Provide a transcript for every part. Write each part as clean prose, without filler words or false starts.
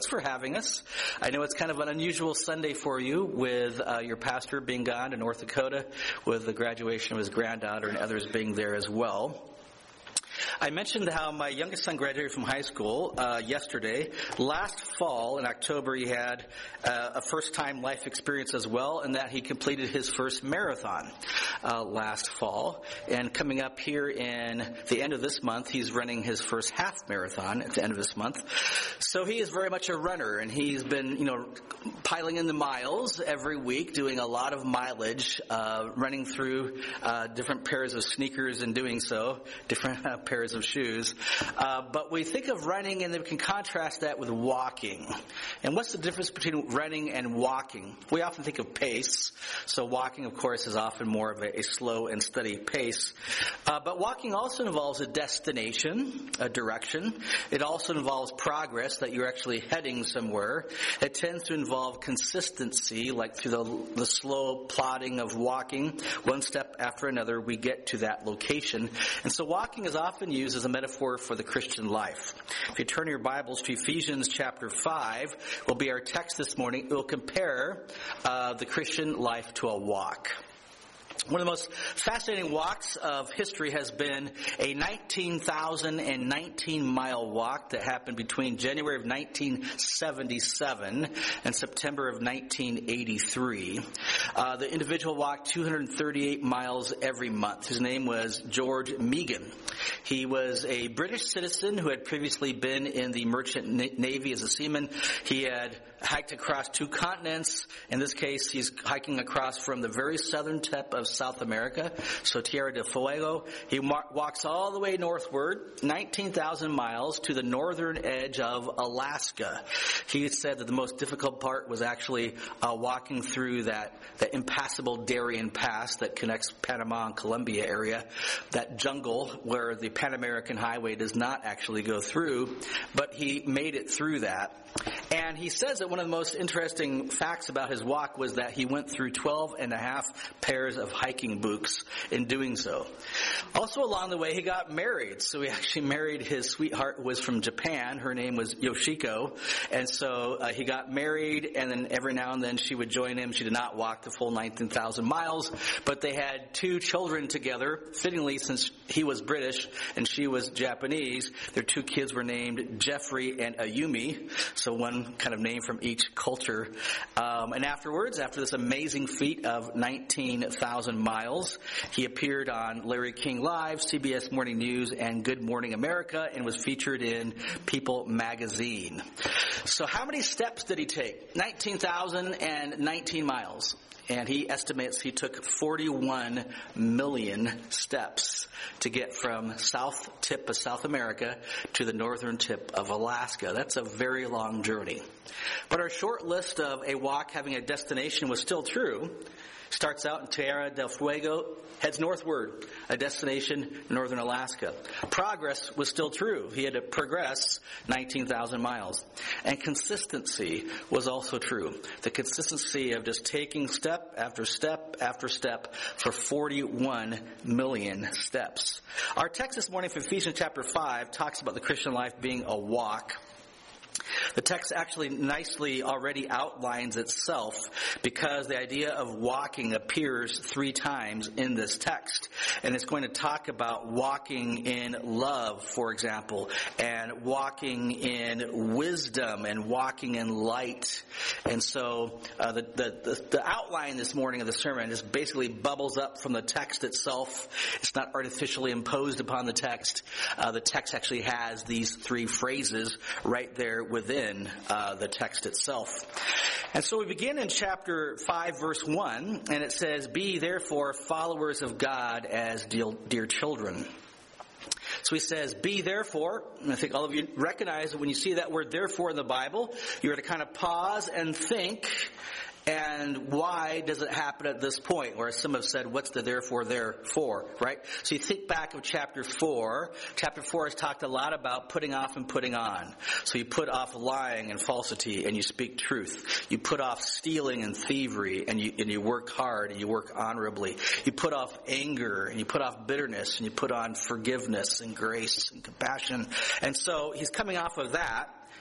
for having us. I know it's kind of an unusual Sunday for you with your pastor being gone to North Dakota with the graduation of his granddaughter and others being there as well. I mentioned how my youngest son graduated from high school yesterday. Last fall, in October, he had a first-time life experience as well, and that he completed his first marathon last fall. And coming up here in the end of this month, he's running his first half marathon at the end of this month. So he is very much a runner, and he's been, piling in the miles every week, doing a lot of mileage, running through different pairs of sneakers and doing so, different pairs of shoes. But we think of running, and then we can contrast that with walking. And what's the difference between running and walking? We often think of pace. So walking, of course, is often more of a slow and steady pace. But walking also involves a destination, a direction. It also involves progress, that you're actually heading somewhere. It tends to involve consistency, like through the slow plodding of walking, one step after another, we get to that location. And so walking is often used as a metaphor for the Christian life. If you turn your Bibles to Ephesians chapter 5, will be our text this morning. It will compare the Christian life to a walk. One of the most fascinating walks of history has been a 19,019-mile walk that happened between January of 1977 and September of 1983. The individual walked 238 miles every month. His name was George Meegan. He was a British citizen who had previously been in the merchant navy as a seaman. He had hiked across 2 continents. In this case, he's hiking across from the very southern tip of South America, so Tierra del Fuego. He walks all the way northward, 19,000 miles, to the northern edge of Alaska. He said that the most difficult part was actually walking through that impassable Darien Pass that connects Panama and Colombia area, that jungle where the Pan American Highway does not actually go through, but he made it through that. And he says that one of the most interesting facts about his walk was that he went through 12 and a half pairs of hiking boots in doing so. Also along the way, he got married. So he actually married his sweetheart, who was from Japan. Her name was Yoshiko. And so he got married, and then every now and then she would join him. She did not walk the full 19,000 miles, but they had 2 children together. Fittingly, since he was British and she was Japanese, their 2 kids were named Jeffrey and Ayumi. So one kind of name from each culture. And afterwards, after this amazing feat of 19,000 miles, he appeared on Larry King Live, CBS Morning News, and Good Morning America, and was featured in People magazine. So how many steps did he take? 19,019 miles. And he estimates he took 41 million steps to get from south tip of South America to the northern tip of Alaska. That's a very long journey. But our short list of a walk having a destination was still true. Starts out in Tierra del Fuego, heads northward, a destination, northern Alaska. Progress was still true. He had to progress 19,000 miles. And consistency was also true. The consistency of just taking step after step after step for 41 million steps. Our text this morning from Ephesians chapter 5 talks about the Christian life being a walk. The text actually nicely already outlines itself because the idea of walking appears 3 times in this text. And it's going to talk about walking in love, for example, and walking in wisdom and walking in light. And so the outline this morning of the sermon just basically bubbles up from the text itself. It's not artificially imposed upon the text. The text actually has these 3 phrases right there within the text itself. And so we begin in chapter 5, verse 1, and it says, "Be therefore followers of God as dear children." So he says, "Be therefore," and I think all of you recognize that when you see that word therefore in the Bible, you're to kind of pause and think, and why does it happen at this point? Or as some have said, what's the therefore there for, right? So you think back of chapter 4. Chapter 4 has talked a lot about putting off and putting on. So you put off lying and falsity and you speak truth. You put off stealing and thievery and you work hard and you work honorably. You put off anger and you put off bitterness and you put on forgiveness and grace and compassion. And so he's coming off of that.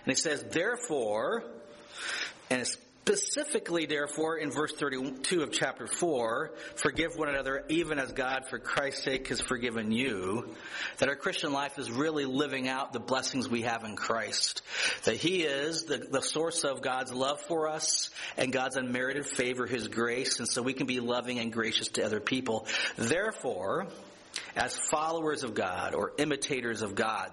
And he says, therefore, and specifically, therefore, in verse 32 of chapter 4, forgive one another even as God for Christ's sake has forgiven you. That our Christian life is really living out the blessings we have in Christ. That He is the source of God's love for us and God's unmerited favor, His grace, and so we can be loving and gracious to other people. Therefore, as followers of God or imitators of God,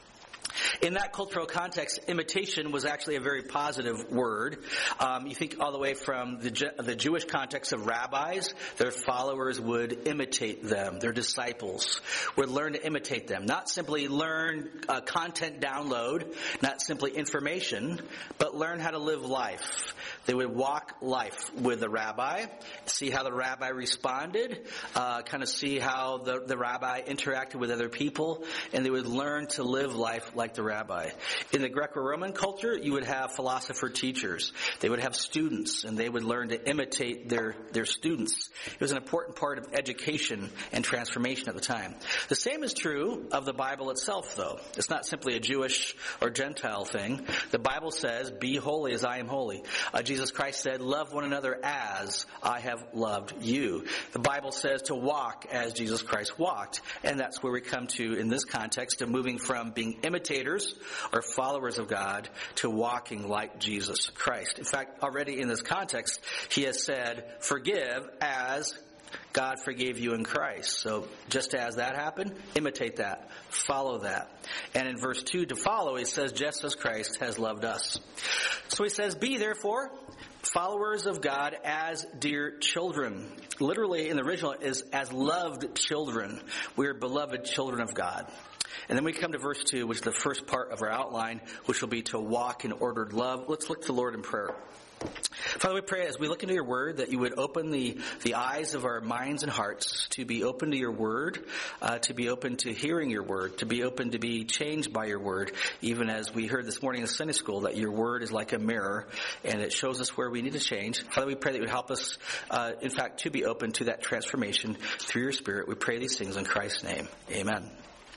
in that cultural context, imitation was actually a very positive word. You think all the way from the Jewish context of rabbis, their followers would imitate them. Their disciples would learn to imitate them. Not simply learn content download, not simply information, but learn how to live life. They would walk life with the rabbi, see how the rabbi responded, kind of see how the rabbi interacted with other people, and they would learn to live life like the rabbi. In the Greco-Roman culture, you would have philosopher teachers. They would have students, and they would learn to imitate their students. It was an important part of education and transformation at the time. The same is true of the Bible itself, though. It's not simply a Jewish or Gentile thing. The Bible says, be holy as I am holy. Jesus Christ said, love one another as I have loved you. The Bible says to walk as Jesus Christ walked. And that's where we come to, in this context, of moving from being imitators or followers of God to walking like Jesus Christ. In fact, already in this context, He has said, forgive as God forgave you in Christ. So just as that happened, imitate that. Follow that. And in verse 2, to follow, He says, just as Christ has loved us. So He says, be therefore followers of God as dear children. Literally in the original is as loved children. We are beloved children of God. And then we come to verse 2, which is the first part of our outline, which will be to walk in ordered love. Let's look to the Lord in prayer. Father, we pray as we look into your word that you would open the eyes of our minds and hearts to be open to your word, to be open to hearing your word, to be open to be changed by your word, even as we heard this morning in Sunday school that your word is like a mirror and it shows us where we need to change. Father, we pray that you would help us, in fact, to be open to that transformation through your Spirit. We pray these things in Christ's name. Amen.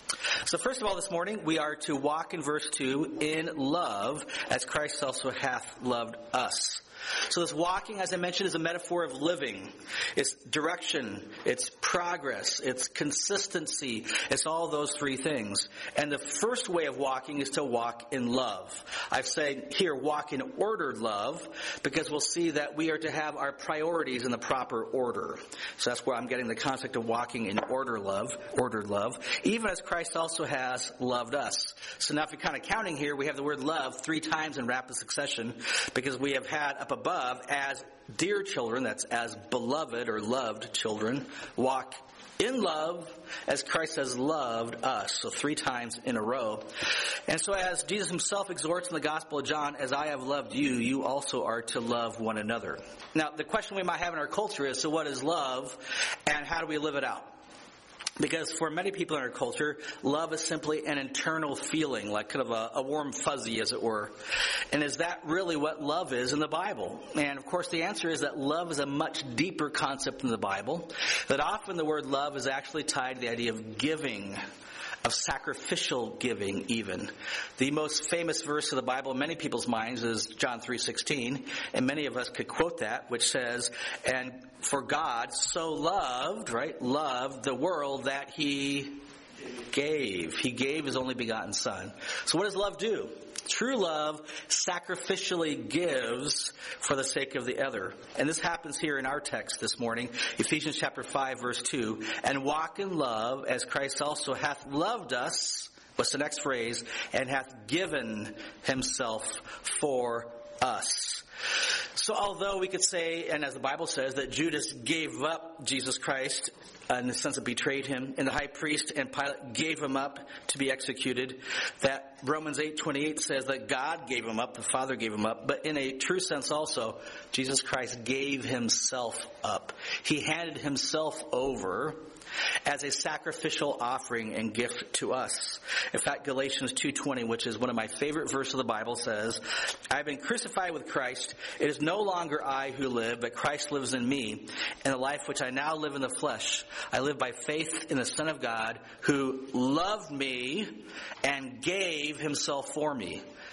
So first of all this morning, we are to walk in verse 2 in love as Christ also hath loved us. So this walking, as I mentioned, is a metaphor of living. It's direction, it's progress, it's consistency. It's all those three things. And the first way of walking is to walk in love. I've said here, walk in ordered love, because we'll see that we are to have our priorities in the proper order. So that's where I'm getting the concept of walking in ordered love, even as Christ also has loved us. So now if you're kind of counting here, we have the word love 3 times in rapid succession, because we have had up above as dear children, that's as beloved or loved children, walk in love as Christ has loved us. So 3 times in a row. And so as Jesus himself exhorts in the Gospel of John, as I have loved you, you also are to love one another. Now the question we might have in our culture is, so what is love and how do we live it out? Because for many people in our culture, love is simply an internal feeling, like kind of a warm fuzzy, as it were. And is that really what love is in the Bible? And of course the answer is that love is a much deeper concept in the Bible. That often the word love is actually tied to the idea of giving, of sacrificial giving even. The most famous verse of the Bible in many people's minds is John 3:16, and many of us could quote that, which says, and for God so loved the world that He gave. He gave His only begotten Son. So what does love do? True love sacrificially gives for the sake of the other. And this happens here in our text this morning, Ephesians chapter 5, verse 2. And walk in love as Christ also hath loved us. What's the next phrase? And hath given himself for us. So although we could say, and as the Bible says, that Judas gave up Jesus Christ in the sense of betrayed him, and the high priest and Pilate gave him up to be executed, that Romans 8:28 says that God gave him up, the Father gave him up, but in a true sense also, Jesus Christ gave himself up. He handed himself over as a sacrificial offering and gift to us. In fact, Galatians 2:20, which is one of my favorite verses of the Bible, says, I have been crucified with Christ. It is no longer I who live, but Christ lives in me. And the life which I now live in the flesh, I live by faith in the Son of God, who loved me and gave himself for me.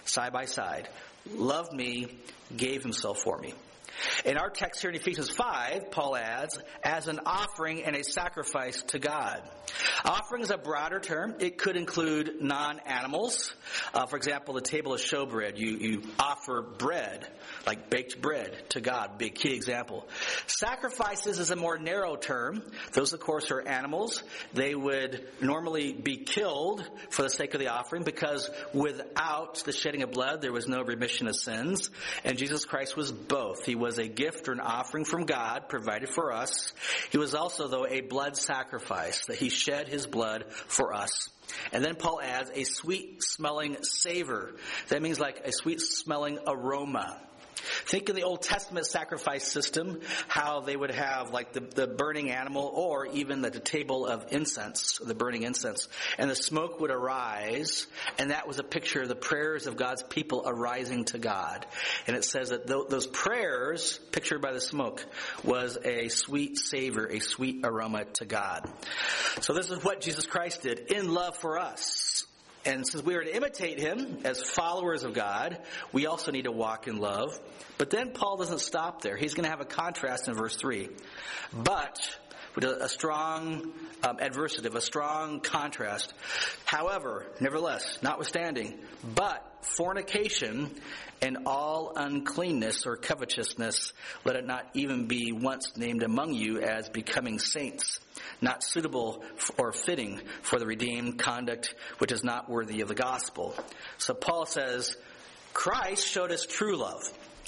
side by side, loved me, gave himself for me. In our text here in Ephesians 5, Paul adds, as an offering and a sacrifice to God. Offering is a broader term. It could include non-animals. For example, the table of showbread. You offer bread, like baked bread, to God. Big key example. Sacrifices is a more narrow term. Those, of course, are animals. They would normally be killed for the sake of the offering, because without the shedding of blood, there was no remission of sins. And Jesus Christ was both. He was a gift or an offering from God provided for us. He was also, though, a blood sacrifice, that he shed his blood for us. And then Paul adds a sweet-smelling savor. That means like a sweet-smelling aroma. Think in the Old Testament sacrifice system, how they would have like the burning animal, or even the table of incense, the burning incense. And the smoke would arise, and that was a picture of the prayers of God's people arising to God. And it says that those prayers, pictured by the smoke, was a sweet savor, a sweet aroma to God. So this is what Jesus Christ did in love for us. And since we are to imitate him as followers of God, we also need to walk in love. But then Paul doesn't stop there. He's going to have a contrast in verse 3. But, with a strong adversative, a strong contrast. However, nevertheless, notwithstanding, but fornication and all uncleanness or covetousness, let it not even be once named among you as becoming saints, not suitable or fitting for the redeemed conduct which is not worthy of the gospel. So Paul says, Christ showed us true love.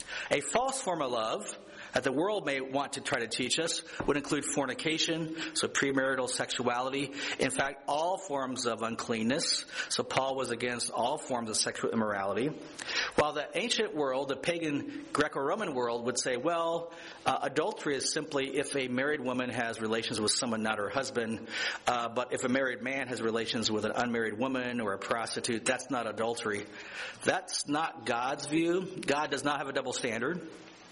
A false form of love that the world may want to try to teach us would include fornication, so premarital sexuality. In fact, all forms of uncleanness. So Paul was against all forms of sexual immorality. While the ancient world, the pagan Greco-Roman world, would say, well, adultery is simply if a married woman has relations with someone not her husband. But if a married man has relations with an unmarried woman or a prostitute, that's not adultery. That's not God's view. God does not have a double standard.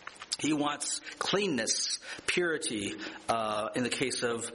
He wants cleanness, purity, in the case of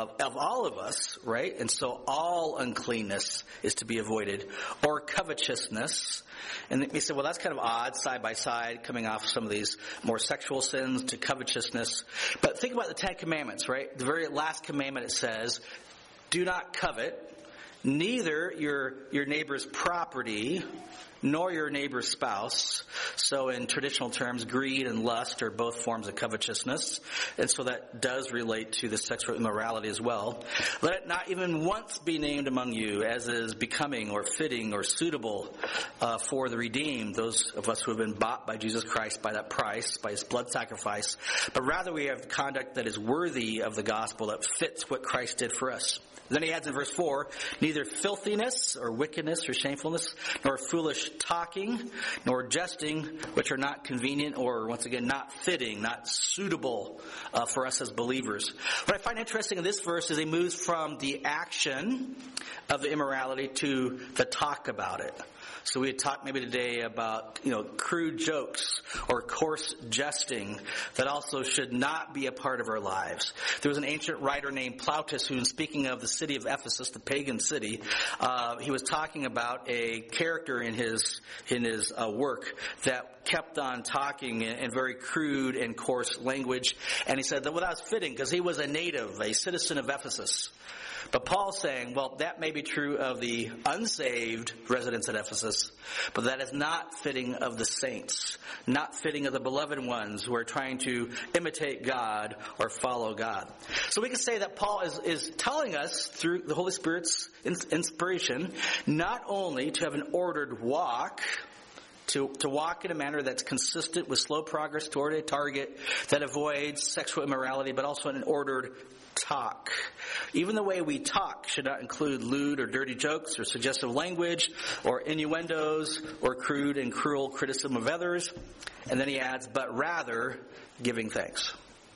all of us, right? And so all uncleanness is to be avoided. Or covetousness. And we said, well, that's kind of odd, side by side, coming off some of these more sexual sins to covetousness. But think about the Ten Commandments, right? The very last commandment, it says, do not covet, neither your neighbor's property, nor your neighbor's spouse. So in traditional terms, greed and lust are both forms of covetousness. And so that does relate to the sexual immorality as well. Let it not even once be named among you as is becoming or fitting or suitable for the redeemed, those of us who have been bought by Jesus Christ by that price, by his blood sacrifice. But rather we have conduct that is worthy of the gospel, that fits what Christ did for us. Then he adds in verse 4, neither filthiness or wickedness or shamefulness, nor foolish talking, nor jesting, which are not convenient or, once again, not fitting, not suitable for us as believers. What I find interesting in this verse is he moves from the action of the immorality to the talk about it. So we had talked maybe today about, crude jokes or coarse jesting that also should not be a part of our lives. There was an ancient writer named Plautus who, speaking of the city of Ephesus, the pagan city, he was talking about a character in his work that kept on talking in very crude and coarse language. And he said that that was fitting because he was a native, a citizen of Ephesus. But Paul's saying, well, that may be true of the unsaved residents at Ephesus, but that is not fitting of the saints, not fitting of the beloved ones who are trying to imitate God or follow God. So we can say that Paul is telling us through the Holy Spirit's inspiration not only to have an ordered walk, to walk in a manner that's consistent with slow progress toward a target that avoids sexual immorality, but also an ordered talk. Even the way we talk should not include lewd or dirty jokes or suggestive language or innuendos or crude and cruel criticism of others. And then he adds, but rather giving thanks.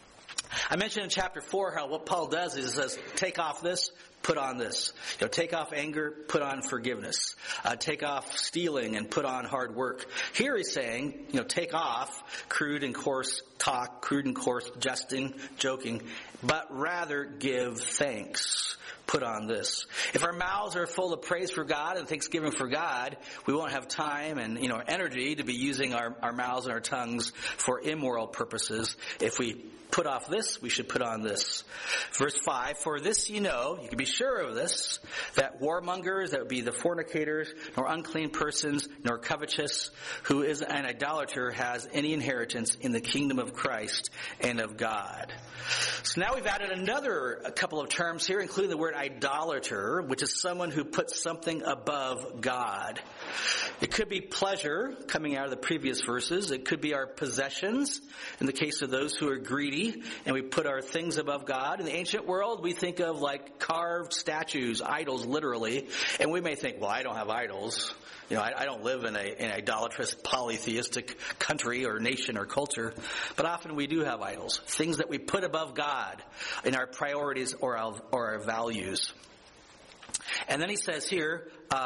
I mentioned in chapter 4 how what Paul does is he says, take off this, put on this. Take off anger, put on forgiveness. Take off stealing and put on hard work. Here he's saying, take off crude and coarse talk, crude and coarse jesting, joking, but rather give thanks. put on this. If our mouths are full of praise for God and thanksgiving for God, we won't have time and energy to be using our mouths and our tongues for immoral purposes. If we put off this, we should put on this. Verse 5, for this you can be sure of this, that warmongers, that would be the fornicators, nor unclean persons, nor covetous, who is an idolater, has any inheritance in the kingdom of Christ and of God. So now we've added a couple of terms here, including the word idolater, which is someone who puts something above God. It could be pleasure, coming out of the previous verses. It could be our possessions, in the case of those who are greedy, and we put our things above God. In the ancient world, we think of like carved statues, idols literally, and we may think, well, I don't have idols. I don't live in an idolatrous polytheistic country or nation or culture, but often we do have idols, things that we put above God in our priorities or our values. And then he says here,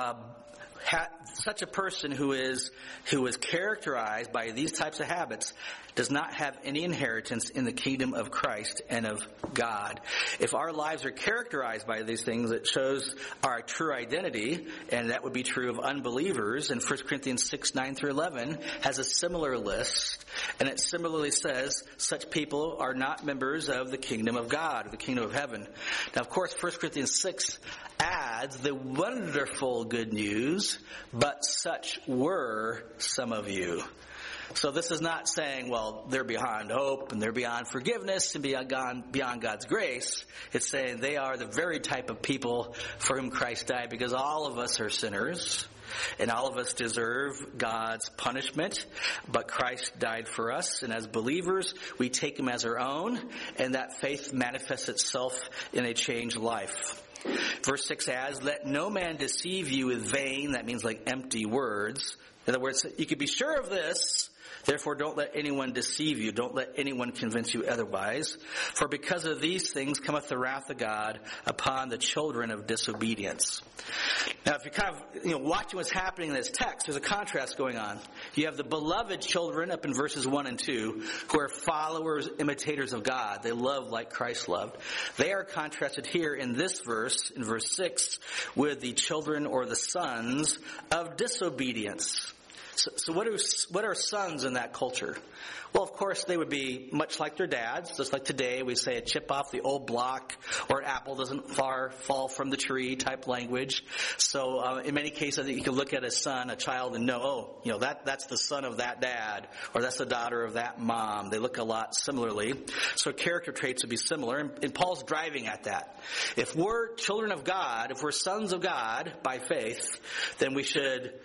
such a person who is characterized by these types of habits does not have any inheritance in the kingdom of Christ and of God. If our lives are characterized by these things, it shows our true identity, and that would be true of unbelievers. And 1 Corinthians 6, 9 through 11 has a similar list, and it similarly says such people are not members of the kingdom of God, or the kingdom of heaven. Now, of course, 1 Corinthians 6 adds the wonderful good news, but such were some of you. So this is not saying, well, they're beyond hope and they're beyond forgiveness and beyond God's grace. It's saying they are the very type of people for whom Christ died, because all of us are sinners and all of us deserve God's punishment, but Christ died for us, and as believers, we take him as our own, and that faith manifests itself in a changed life. Verse 6 adds, let no man deceive you with vain, that means like empty words. In other words, you can be sure of this, therefore don't let anyone deceive you, don't let anyone convince you otherwise. For because of these things cometh the wrath of God upon the children of disobedience. Now, if you're kind of watching what's happening in this text, there's a contrast going on. You have the beloved children up in verses 1 and 2, who are followers, imitators of God. They love like Christ loved. They are contrasted here in this verse, in verse 6, with the children or the sons of disobedience. So what are sons in that culture? Well, of course, they would be much like their dads. Just like today, we say a chip off the old block, or an apple doesn't fall from the tree type language. So in many cases, you can look at a son, a child, and know, that's the son of that dad, or that's the daughter of that mom. They look a lot similarly. So character traits would be similar, and Paul's driving at that. If we're children of God, if we're sons of God by faith, then we should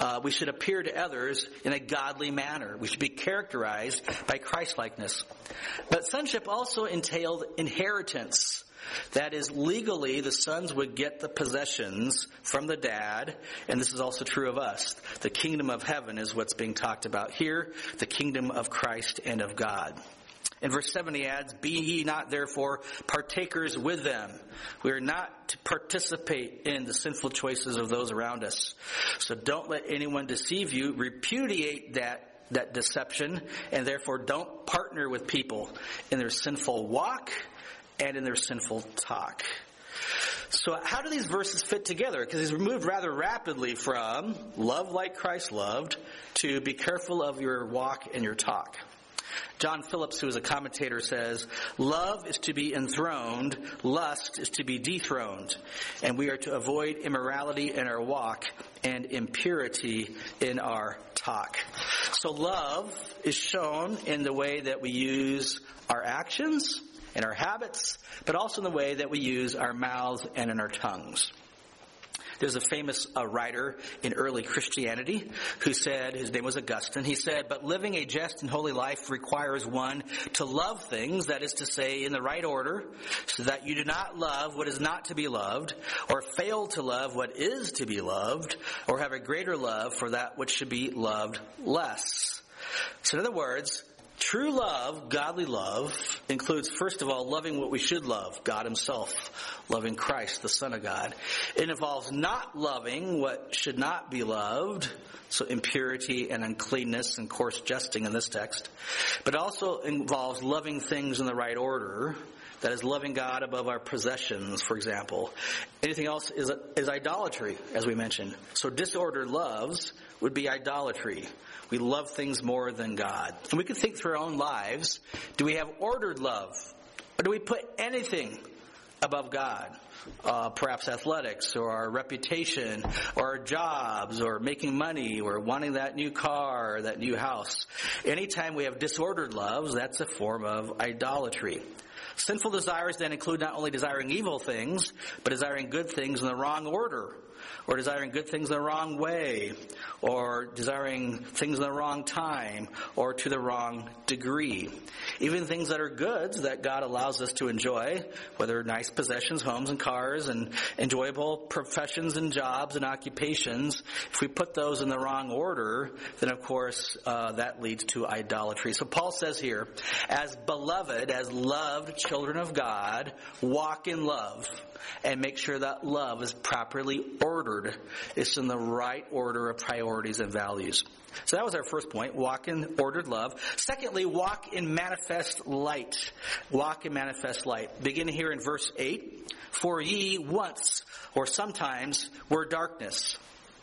appear to others in a godly manner. We should be characterized by Christ-likeness. But sonship also entailed inheritance. That is, legally, the sons would get the possessions from the dad, and this is also true of us. The kingdom of heaven is what's being talked about here, the kingdom of Christ and of God. In verse 7 he adds, be ye not therefore partakers with them. We are not to participate in the sinful choices of those around us. So don't let anyone deceive you. Repudiate that deception, and therefore don't partner with people in their sinful walk and in their sinful talk. So how do these verses fit together? Because he's moved rather rapidly from love like Christ loved to be careful of your walk and your talk. John Phillips, who is a commentator, says, love is to be enthroned, lust is to be dethroned, and we are to avoid immorality in our walk and impurity in our talk. So love is shown in the way that we use our actions and our habits, but also in the way that we use our mouths and in our tongues. There's a famous writer in early Christianity who said, his name was Augustine, he said, but living a just and holy life requires one to love things, that is to say, in the right order, so that you do not love what is not to be loved, or fail to love what is to be loved, or have a greater love for that which should be loved less. So in other words, true love, godly love, includes, first of all, loving what we should love, God himself, loving Christ, the Son of God. It involves not loving what should not be loved, so impurity and uncleanness and coarse jesting in this text. But it also involves loving things in the right order, That is loving God above our possessions, for example. Anything else is idolatry, as we mentioned. So disordered loves would be idolatry. We love things more than God. And we can think through our own lives. Do we have ordered love? Or do we put anything above God? Perhaps athletics, or our reputation, or our jobs, or making money, or wanting that new car, or that new house. Anytime we have disordered loves, that's a form of idolatry. Sinful desires then include not only desiring evil things, but desiring good things in the wrong order, or desiring good things in the wrong way, or desiring things in the wrong time, or to the wrong degree. Even things that are goods that God allows us to enjoy, whether nice possessions, homes and cars, and enjoyable professions and jobs and occupations, if we put those in the wrong order, then of course that leads to idolatry. So Paul says here, as beloved, as loved children of God, walk in love and make sure that love is properly ordered. It's in the right order of priorities and values. So that was our first point, walk in ordered love. Secondly, walk in manifest light. Walk in manifest light. Beginning here in verse 8, for ye once, or sometimes, were darkness.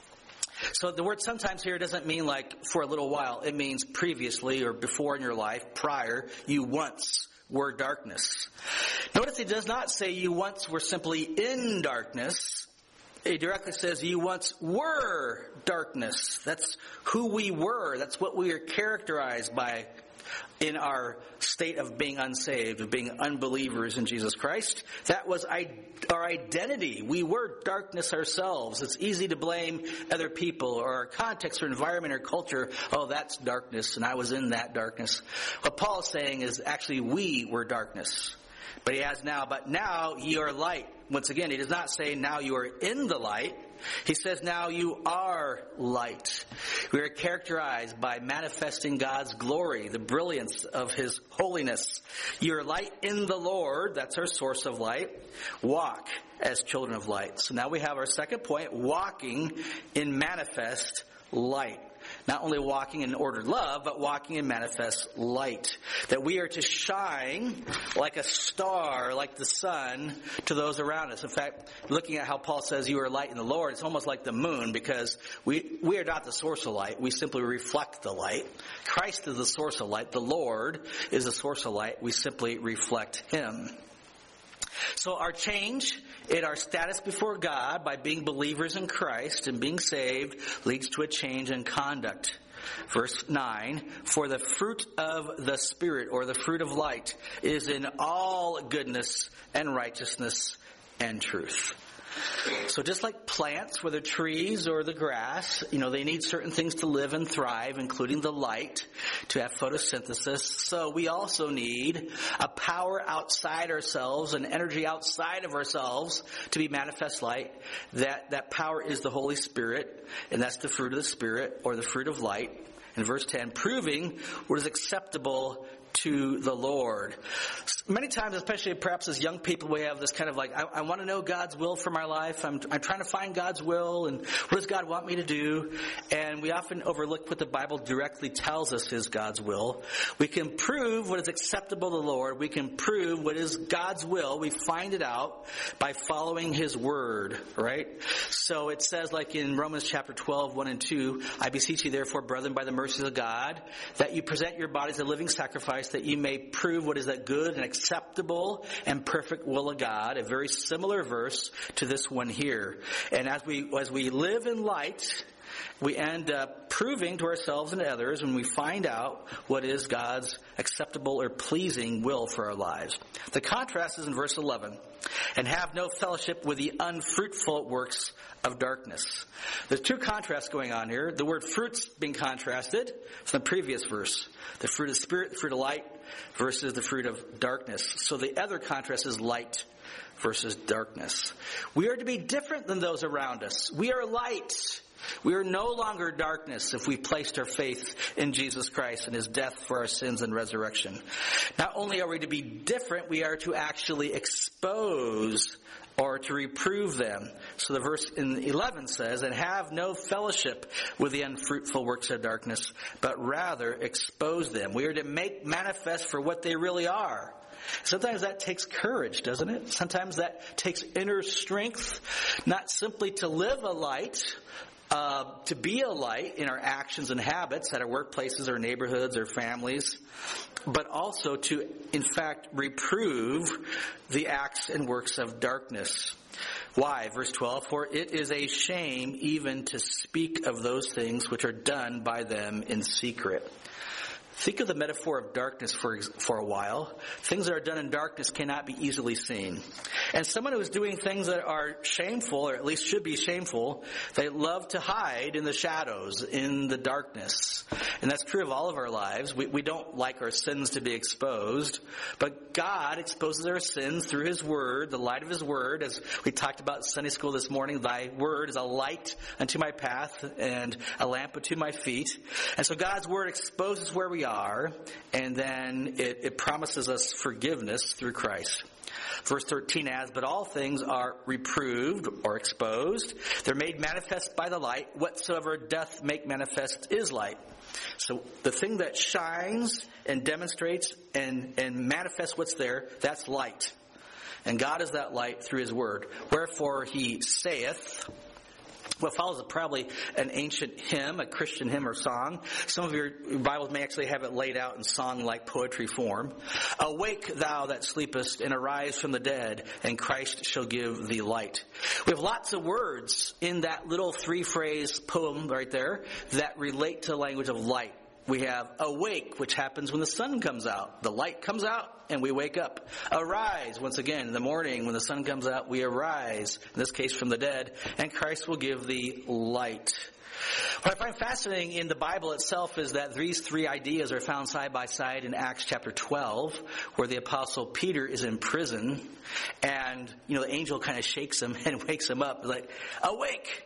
So the word sometimes here doesn't mean like for a little while. It means previously or before in your life, prior, you once were darkness. Notice it does not say you once were simply in darkness. It directly says you once were darkness. That's who we were. That's what we are characterized by in our state of being unsaved, of being unbelievers in Jesus Christ. That was our identity. We were darkness ourselves. It's easy to blame other people or our context or environment or culture. Oh, that's darkness, and I was in that darkness. What Paul is saying is actually we were darkness. But he adds now, but now ye are light. Once again, he does not say now you are in the light. He says now you are light. We are characterized by manifesting God's glory, the brilliance of His holiness. You are light in the Lord. That's our source of light. Walk as children of light. So now we have our second point, walking in manifest light. Not only walking in ordered love, but walking in manifest light. That we are to shine like a star, like the sun, to those around us. In fact, looking at how Paul says you are light in the Lord, it's almost like the moon, because we are not the source of light. We simply reflect the light. Christ is the source of light. The Lord is the source of light. We simply reflect Him. So our change in our status before God by being believers in Christ and being saved leads to a change in conduct. Verse 9, for the fruit of the Spirit, or the fruit of light, is in all goodness and righteousness and truth. So just like plants, whether trees or the grass, they need certain things to live and thrive, including the light, to have photosynthesis. So we also need a power outside ourselves, an energy outside of ourselves to be manifest light. That power is the Holy Spirit, and that's the fruit of the Spirit, or the fruit of light. In verse 10, proving what is acceptable to the Lord. Many times, especially perhaps as young people, we have this kind of like, I want to know God's will for my life. I'm trying to find God's will, and what does God want me to do? And we often overlook what the Bible directly tells us is God's will. We can prove what is acceptable to the Lord. We can prove what is God's will. We find it out by following His Word, right? So it says, like in Romans chapter 12, 1 and 2, I beseech you therefore, brethren, by the mercies of God, that you present your bodies a living sacrifice, that you may prove what is that good and acceptable and perfect will of God. A very similar verse to this one here. And as we live in light, we end up proving to ourselves and others when we find out what is God's acceptable or pleasing will for our lives. The contrast is in verse 11. And have no fellowship with the unfruitful works of darkness. There's two contrasts going on here. The word fruit's being contrasted from the previous verse. The fruit of Spirit, the fruit of light, versus the fruit of darkness. So the other contrast is light versus darkness. We are to be different than those around us. We are light. We are no longer darkness if we placed our faith in Jesus Christ and His death for our sins and resurrection. Not only are we to be different, we are to actually expose or to reprove them. So the verse in 11 says, and have no fellowship with the unfruitful works of darkness, but rather expose them. We are to make manifest for what they really are. Sometimes that takes courage, doesn't it? Sometimes that takes inner strength, not simply to live a light, to be a light in our actions and habits at our workplaces or neighborhoods or families, but also to, in fact, reprove the acts and works of darkness. Why? Verse 12, for it is a shame even to speak of those things which are done by them in secret. Think of the metaphor of darkness for a while. Things that are done in darkness cannot be easily seen. And someone who is doing things that are shameful, or at least should be shameful, they love to hide in the shadows, in the darkness. And that's true of all of our lives. We don't like our sins to be exposed, but God exposes our sins through His Word, the light of His Word. As we talked about in Sunday school this morning, Thy Word is a light unto my path and a lamp unto my feet. And so God's Word exposes where we are, and then it promises us forgiveness through Christ. Verse 13 adds, but all things are reproved or exposed. They're made manifest by the light. Whatsoever doth make manifest is light. So the thing that shines and demonstrates and manifests what's there, that's light. And God is that light through His Word. Wherefore He saith... What follows is probably an ancient hymn, a Christian hymn or song. Some of your Bibles may actually have it laid out in song-like poetry form. Awake thou that sleepest, and arise from the dead, and Christ shall give thee light. We have lots of words in that little three-phrase poem right there that relate to the language of light. We have awake, which happens when the sun comes out. The light comes out and we wake up. Arise, once again, in the morning when the sun comes out, we arise, in this case from the dead, and Christ will give the light. What I find fascinating in the Bible itself is that these three ideas are found side by side in Acts chapter 12, where the Apostle Peter is in prison, and, the angel kind of shakes him and wakes him up, like, awake!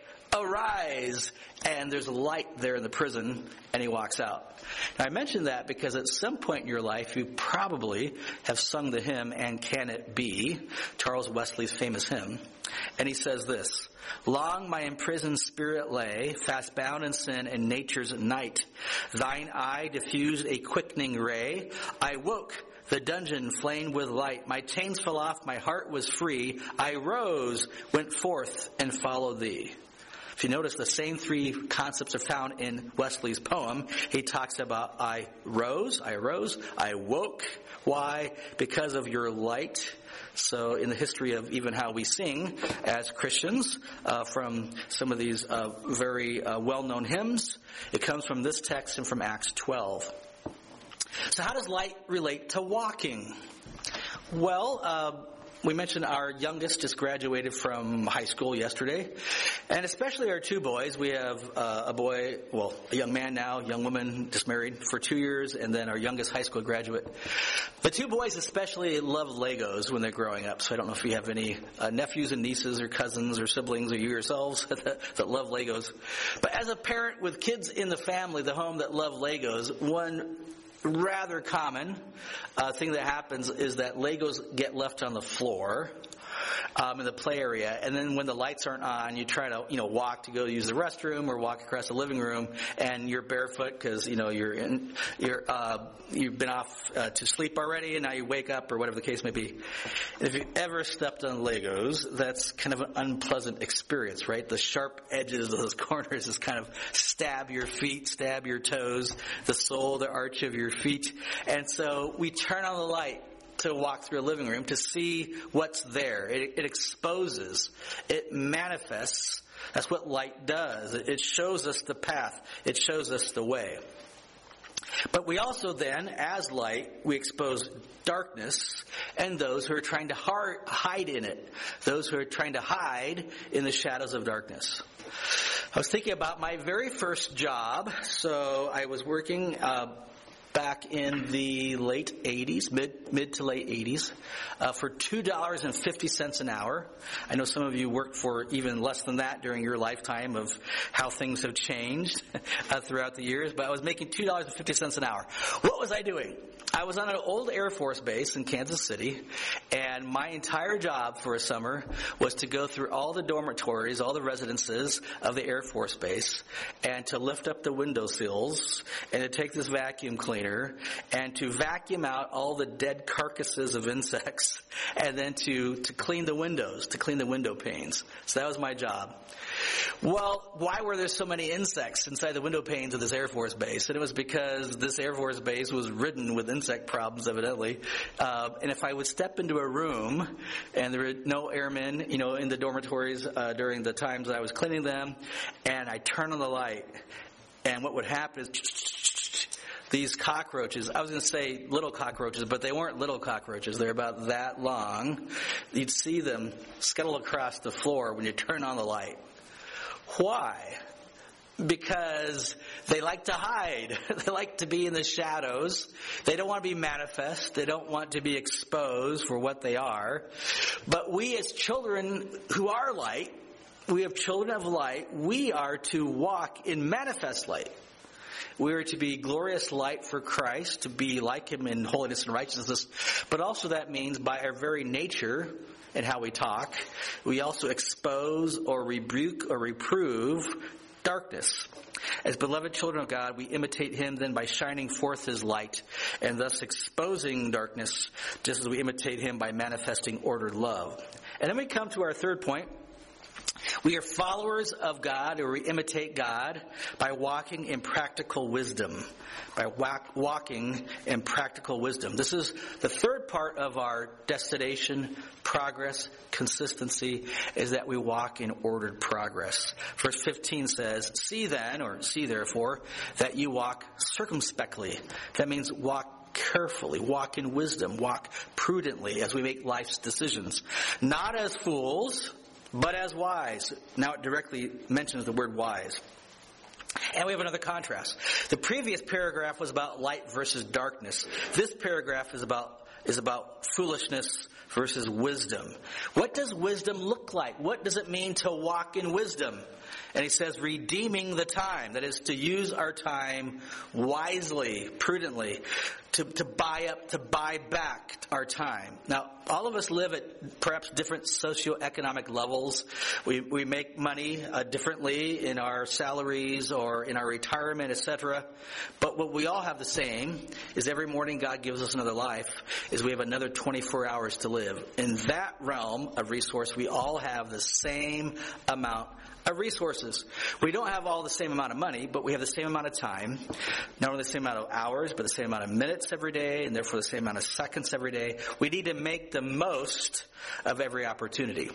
Arise, and there's a light there in the prison, and he walks out. Now, I mention that because at some point in your life, you probably have sung the hymn, And Can It Be?, Charles Wesley's famous hymn. And he says this, long my imprisoned spirit lay, fast bound in sin and nature's night. Thine eye diffused a quickening ray. I woke, the dungeon flamed with light. My chains fell off, my heart was free. I rose, went forth, and followed thee. If you notice, the same three concepts are found in Wesley's poem. He talks about I arose, I woke. Why? Because of your light. So in the history of even how we sing as Christians, from some of these very well-known hymns, it comes from this text and from Acts 12. So how does light relate to walking? Well, we mentioned our youngest just graduated from high school yesterday. And especially our two boys. We have a boy, a young man now, young woman just married for 2 years, and then our youngest high school graduate. The two boys especially love Legos when they're growing up. So I don't know if you have any nephews and nieces or cousins or siblings or you yourselves that love Legos. But as a parent with kids in the family, the home that love Legos, one rather common thing that happens is that Legos get left on the floor in the play area, and then when the lights aren't on, you try to walk to go use the restroom or walk across the living room, and you're barefoot because you've been off to sleep already, and now you wake up or whatever the case may be. And if you've ever stepped on Legos, that's kind of an unpleasant experience, right? The sharp edges of those corners just kind of stab your feet, stab your toes, the sole, the arch of your feet, and so we turn on the light to walk through a living room to see what's there. It exposes. It manifests. That's what light does. It shows us the path. It shows us the way. But we also then, as light, we expose darkness and those who are trying to hide in it. Those who are trying to hide in the shadows of darkness. I was thinking about my very first job. So I was working back in the late 80s, mid to late 80s, for $2.50 an hour. I know some of you worked for even less than that during your lifetime of how things have changed throughout the years, but I was making $2.50 an hour. What was I doing? I was on an old Air Force base in Kansas City, and my entire job for a summer was to go through all the dormitories, all the residences of the Air Force Base, and to lift up the windowsills, and to take this vacuum cleaner, and to vacuum out all the dead carcasses of insects, and then to clean the windows, to clean the window panes. So that was my job. Well, why were there so many insects inside the window panes of this Air Force Base? And it was because this Air Force Base was ridden with insect problems, evidently. And if I would step into a room and there were no airmen, in the dormitories during the times that I was cleaning them, and I turn on the light, and what would happen is these cockroaches, I was going to say little cockroaches, but they weren't little cockroaches. They're about that long. You'd see them scuttle across the floor when you turn on the light. Why? Because they like to hide. They like to be in the shadows. They don't want to be manifest. They don't want to be exposed for what they are. But we as children who are light, we have children of light, we are to walk in manifest light. We are to be glorious light for Christ, to be like Him in holiness and righteousness. But also that means by our very nature and how we talk, we also expose or rebuke or reprove darkness. As beloved children of God, we imitate Him then by shining forth His light and thus exposing darkness, just as we imitate Him by manifesting ordered love. And then we come to our third point. We are followers of God, or we imitate God by walking in practical wisdom. By walking in practical wisdom. This is the third part of our destination, progress, consistency, is that we walk in ordered progress. Verse 15 says, see then, or see therefore, that you walk circumspectly. That means walk carefully, walk in wisdom, walk prudently as we make life's decisions. Not as fools, but as wise. Now it directly mentions the word wise. And we have another contrast. The previous paragraph was about light versus darkness. This paragraph is about foolishness versus wisdom. What does wisdom look like? What does it mean to walk in wisdom? And he says, redeeming the time. That is, to use our time wisely, prudently, to buy back our time. Now, all of us live at perhaps different socioeconomic levels. We make money differently in our salaries or in our retirement, etc. But what we all have the same is every morning God gives us another life, is we have another 24 hours to live. In that realm of resource, we all have the same amount of resources. We don't have all the same amount of money, but we have the same amount of time. Not only the same amount of hours, but the same amount of minutes every day, and therefore the same amount of seconds every day. We need to make the most of every opportunity.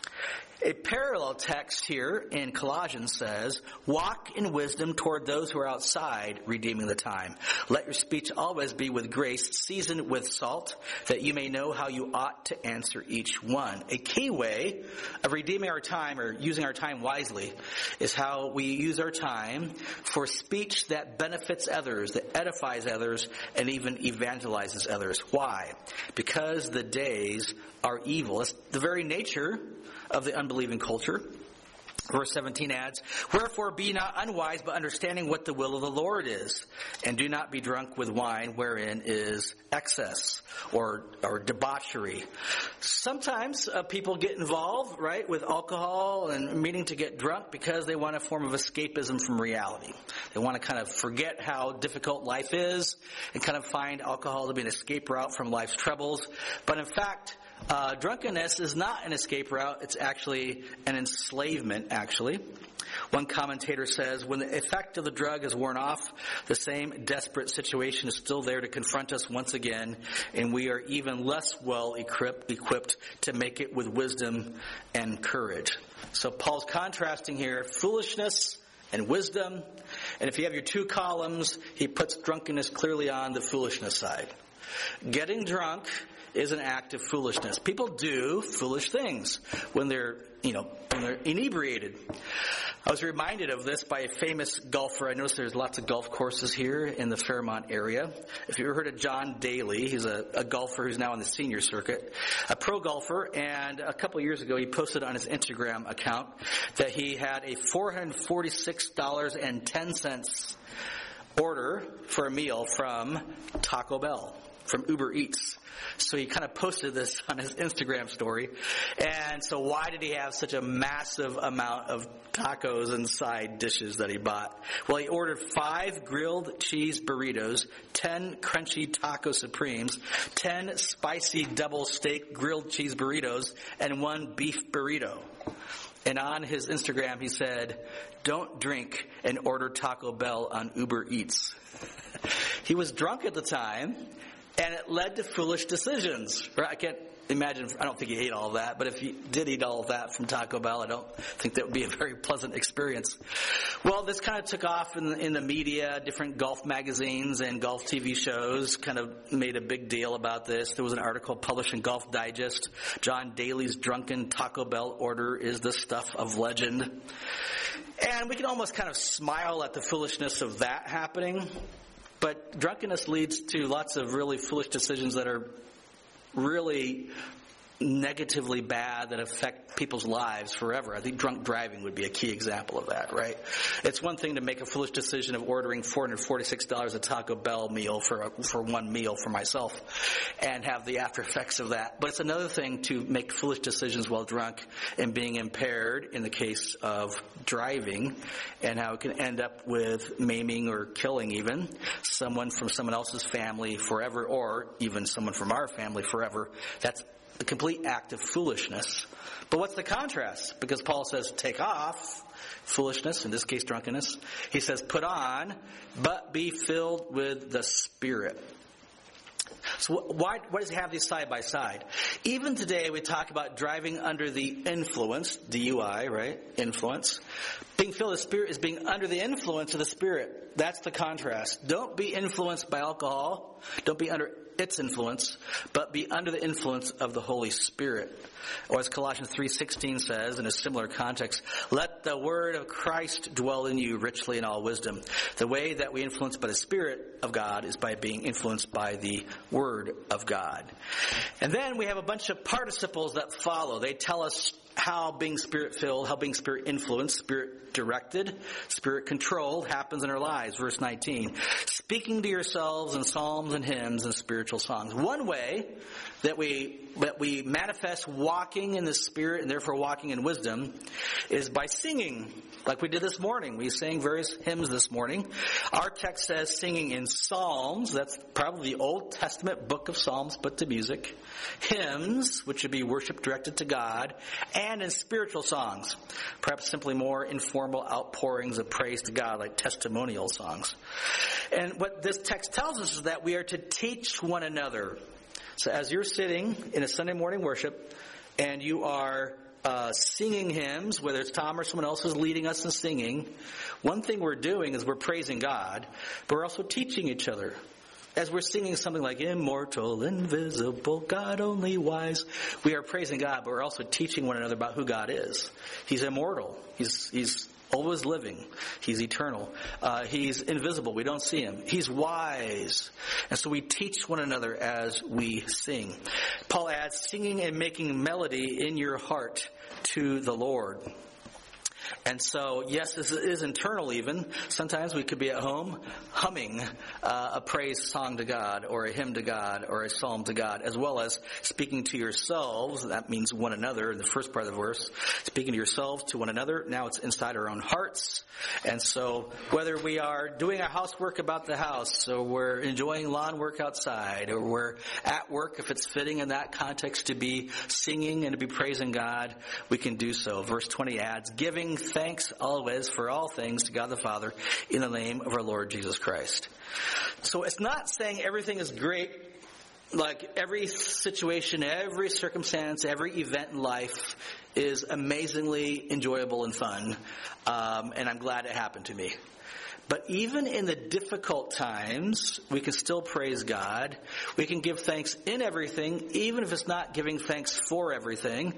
A parallel text here in Colossians says, walk in wisdom toward those who are outside, redeeming the time. Let your speech always be with grace, seasoned with salt, that you may know how you ought to answer each one. A key way of redeeming our time, or using our time wisely, is how we use our time for speech that benefits others, that edifies others, and even evangelizes others. Why? Because the days are evil. It's the very nature of the unbelieving culture. Verse 17 adds, wherefore be not unwise, but understanding what the will of the Lord is. And do not be drunk with wine, wherein is excess or debauchery. Sometimes people get involved, right, with alcohol and meaning to get drunk because they want a form of escapism from reality. They want to kind of forget how difficult life is and kind of find alcohol to be an escape route from life's troubles. But in fact, drunkenness is not an escape route. It's actually an enslavement, actually. One commentator says, when the effect of the drug is worn off, the same desperate situation is still there to confront us once again, and we are even less well equipped to make it with wisdom and courage. So Paul's contrasting here foolishness and wisdom. And if you have your two columns, he puts drunkenness clearly on the foolishness side. Getting drunk is an act of foolishness. People do foolish things when they're inebriated. I was reminded of this by a famous golfer. I noticed there's lots of golf courses here in the Fairmont area. If you ever heard of John Daly, he's a golfer who's now on the senior circuit, a pro golfer, and a couple years ago he posted on his Instagram account that he had a $446.10 order for a meal from Taco Bell, from Uber Eats. So he kind of posted this on his Instagram story. And so why did he have such a massive amount of tacos and side dishes that he bought? Well, he ordered 5 grilled cheese burritos, 10 crunchy taco supremes, 10 spicy double steak grilled cheese burritos, and 1 beef burrito. And on his Instagram he said, "Don't drink and order Taco Bell on Uber Eats." He was drunk at the time, and it led to foolish decisions. Right? I can't imagine, I don't think he ate all of that, but if he did eat all of that from Taco Bell, I don't think that would be a very pleasant experience. Well, this kind of took off in the media. Different golf magazines and golf TV shows kind of made a big deal about this. There was an article published in Golf Digest, "John Daly's drunken Taco Bell order is the stuff of legend." And we can almost kind of smile at the foolishness of that happening. But drunkenness leads to lots of really foolish decisions that are really negatively bad, that affect people's lives forever. I think drunk driving would be a key example of that, right? It's one thing to make a foolish decision of ordering $446 a Taco Bell meal for one meal for myself and have the after effects of that. But it's another thing to make foolish decisions while drunk and being impaired in the case of driving, and how it can end up with maiming or killing even someone from someone else's family forever, or even someone from our family forever. That's a complete act of foolishness. But what's the contrast? Because Paul says, take off foolishness, in this case drunkenness. He says, put on, but be filled with the Spirit. So why does he have these side by side? Even today we talk about driving under the influence, DUI, right? Influence. Being filled with the Spirit is being under the influence of the Spirit. That's the contrast. Don't be influenced by alcohol. Don't be under its influence, but be under the influence of the Holy Spirit. Or as Colossians 3:16 says in a similar context, let the word of Christ dwell in you richly in all wisdom. The way that we influence by the Spirit of God is by being influenced by the Word of God. And then we have a bunch of participles that follow. They tell us how being Spirit-filled, how being Spirit-influenced, Spirit-directed, Spirit-controlled happens in our lives. Verse 19, speaking to yourselves in psalms and hymns and spiritual songs. One way that we manifest walking in the Spirit and therefore walking in wisdom is by singing, like we did this morning. We sang various hymns this morning. Our text says singing in psalms. That's probably the Old Testament book of Psalms put to music. Hymns, which would be worship directed to God, and in spiritual songs, perhaps simply more informal outpourings of praise to God, like testimonial songs. And what this text tells us is that we are to teach one another. So as you're sitting in a Sunday morning worship and you are singing hymns, whether it's Tom or someone else is leading us in singing, one thing we're doing is we're praising God, but we're also teaching each other. As we're singing something like immortal, invisible, God only wise, we are praising God, but we're also teaching one another about who God is. He's immortal. He's always living. He's eternal. He's invisible. We don't see him. He's wise. And so we teach one another as we sing. Paul adds, singing and making melody in your heart to the Lord. And so, yes, this is internal even. Sometimes we could be at home humming a praise song to God, or a hymn to God, or a psalm to God, as well as speaking to yourselves. That means one another in the first part of the verse. Speaking to yourselves, to one another. Now it's inside our own hearts. And so whether we are doing our housework about the house, or we're enjoying lawn work outside, or we're at work, if it's fitting in that context to be singing and to be praising God, we can do so. Verse 20 adds, giving thanks always for all things to God the Father in the name of our Lord Jesus Christ. So it's not saying everything is great, like every situation, every circumstance, every event in life is amazingly enjoyable and fun, and I'm glad it happened to me. But even in the difficult times, we can still praise God. We can give thanks in everything, even if it's not giving thanks for everything.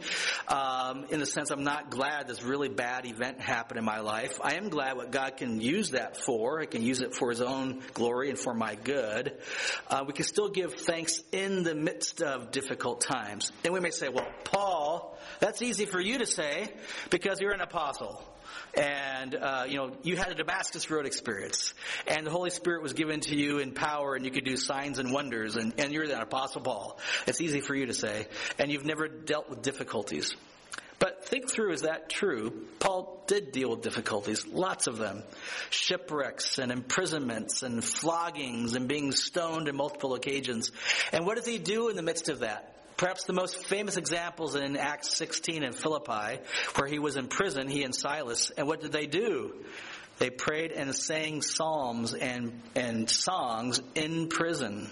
In the sense, I'm not glad this really bad event happened in my life. I am glad what God can use that for. He can use it for His own glory and for my good. We can still give thanks in the midst of difficult times. And we may say, well, Paul, that's easy for you to say because you're an apostle. And, you had a Damascus Road experience. And the Holy Spirit was given to you in power, and you could do signs and wonders. And you're the Apostle Paul. It's easy for you to say. And you've never dealt with difficulties. But think through, is that true? Paul did deal with difficulties, lots of them. Shipwrecks and imprisonments and floggings and being stoned on multiple occasions. And what does he do in the midst of that? Perhaps the most famous examples in Acts 16 in Philippi, where he was in prison, he and Silas. And what did they do? They prayed and sang psalms and songs in prison.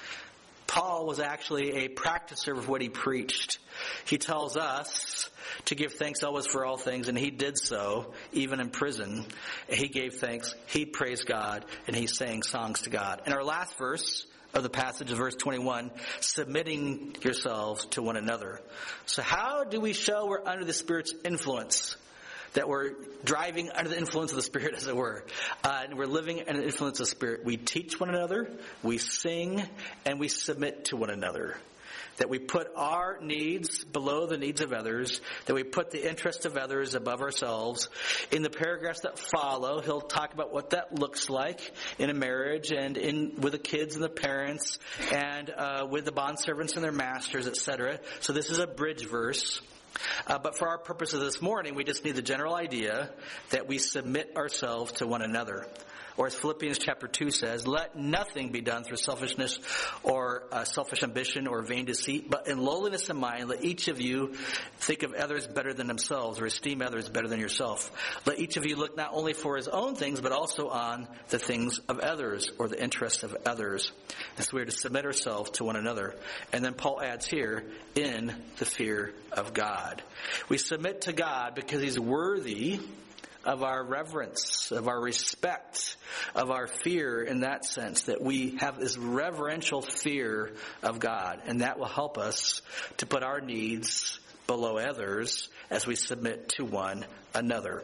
Paul was actually a practicer of what he preached. He tells us to give thanks always for all things, and he did so, even in prison. He gave thanks, he praised God, and he sang songs to God. And our last verse of the passage, verse 21, submitting yourselves to one another. So how do we show we're under the Spirit's influence? That we're driving under the influence of the Spirit, as it were. And we're living under the influence of the Spirit. We teach one another, we sing, and we submit to one another. That we put our needs below the needs of others. That we put the interest of others above ourselves. In the paragraphs that follow, he'll talk about what that looks like in a marriage and with the kids and the parents and with the bondservants and their masters, etc. So this is a bridge verse. But for our purposes this morning, we just need the general idea that we submit ourselves to one another. Or as Philippians chapter 2 says, let nothing be done through selfishness or selfish ambition or vain deceit, but in lowliness of mind, let each of you think of others better than themselves or esteem others better than yourself. Let each of you look not only for his own things, but also on the things of others or the interests of others. And so we are to submit ourselves to one another. And then Paul adds here, in the fear of God. We submit to God because he's worthy of our reverence, of our respect, of our fear, in that sense, that we have this reverential fear of God. And that will help us to put our needs below others as we submit to one another.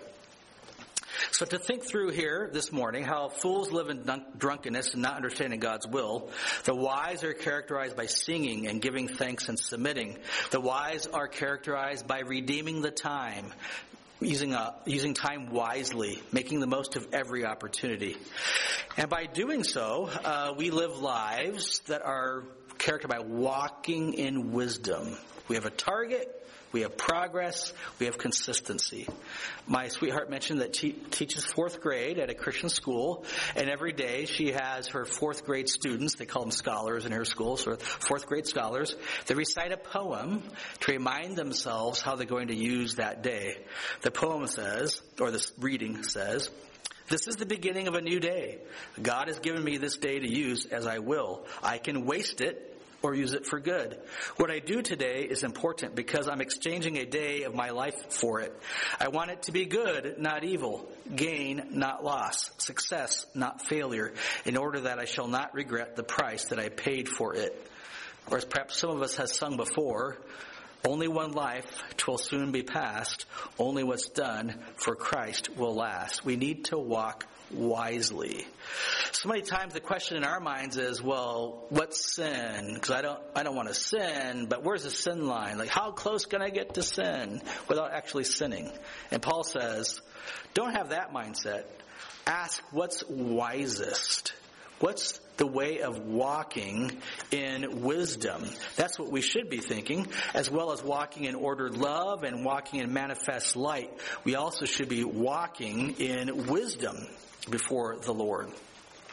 So to think through here this morning how fools live in drunkenness and not understanding God's will. The wise are characterized by singing and giving thanks and submitting. The wise are characterized by redeeming the time, using time wisely, making the most of every opportunity. And by doing so, we live lives that are characterized by walking in wisdom. We have a target, we have progress, we have consistency. My sweetheart mentioned that she teaches fourth grade at a Christian school, and every day she has her fourth grade students, they call them scholars in her school, so fourth grade scholars, they recite a poem to remind themselves how they're going to use that day. The poem says, or this reading says, this is the beginning of a new day. God has given me this day to use as I will. I can waste it or use it for good. What I do today is important because I'm exchanging a day of my life for it. I want it to be good, not evil. Gain, not loss. Success, not failure. In order that I shall not regret the price that I paid for it. Or as perhaps some of us has sung before, only one life, 'twill soon be past. Only what's done for Christ will last. We need to walk wisely. So many times the question in our minds is, well, what's sin? Because I don't want to sin, but where's the sin line? Like, how close can I get to sin without actually sinning? And Paul says, don't have that mindset. Ask what's wisest. What's the way of walking in wisdom? That's what we should be thinking, as well as walking in ordered love and walking in manifest light. We also should be walking in wisdom before the Lord.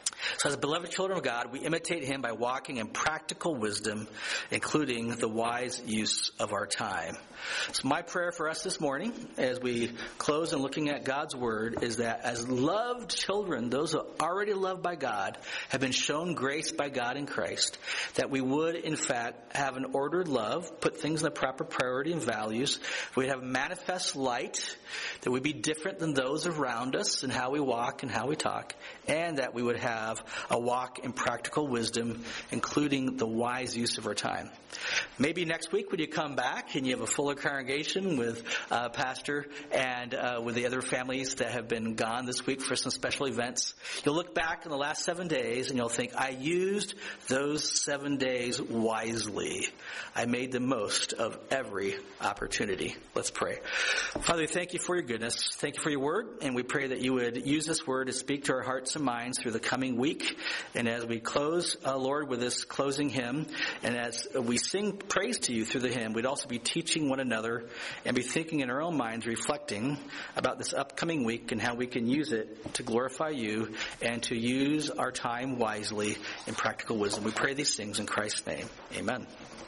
So as beloved children of God, we imitate him by walking in practical wisdom, including the wise use of our time. So my prayer for us this morning, as we close and looking at God's Word, is that as loved children, those who are already loved by God, have been shown grace by God in Christ, that we would, in fact, have an ordered love, put things in the proper priority and values. We'd have manifest light, that we'd be different than those around us in how we walk and how we talk, and that we would have a walk in practical wisdom, including the wise use of our time. Maybe next week when you come back and you have a fuller congregation with Pastor and with the other families that have been gone this week for some special events, you'll look back in the last 7 days and you'll think, I used those 7 days wisely. I made the most of every opportunity. Let's pray. Father, thank you for your goodness. Thank you for your word. And we pray that you would use this word to speak to our hearts and minds through the coming week. And as we close, Lord, with this closing hymn, and as we sing praise to you through the hymn, we'd also be teaching one another and be thinking in our own minds, reflecting about this upcoming week and how we can use it to glorify you and to use our time wisely in practical wisdom. We pray these things in Christ's name. Amen.